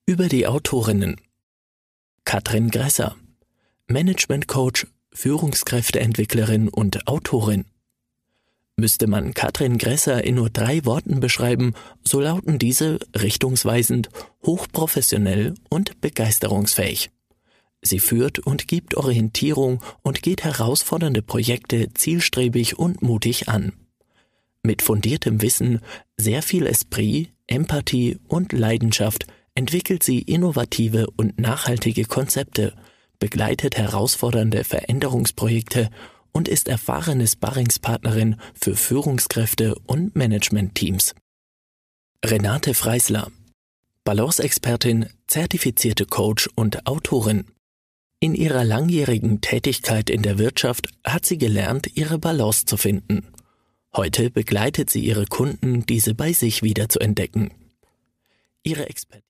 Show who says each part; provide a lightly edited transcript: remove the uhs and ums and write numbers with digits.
Speaker 1: Über die Autorinnen. Katrin Gresser, Management-Coach, Führungskräfteentwicklerin und Autorin. Müsste man Katrin Gresser in nur 3 Worten beschreiben, so lauten diese richtungsweisend, hochprofessionell und begeisterungsfähig. Sie führt und gibt Orientierung und geht herausfordernde Projekte zielstrebig und mutig an. Mit fundiertem Wissen, sehr viel Esprit, Empathie und Leidenschaft entwickelt sie innovative und nachhaltige Konzepte, begleitet herausfordernde Veränderungsprojekte und ist erfahrene Sparringspartnerin für Führungskräfte und Managementteams. Renate Freisler, Balance-Expertin, zertifizierte Coach und Autorin. In ihrer langjährigen Tätigkeit in der Wirtschaft hat sie gelernt, ihre Balance zu finden. Heute begleitet sie ihre Kunden, diese bei sich wieder zu entdecken. Ihre Expertise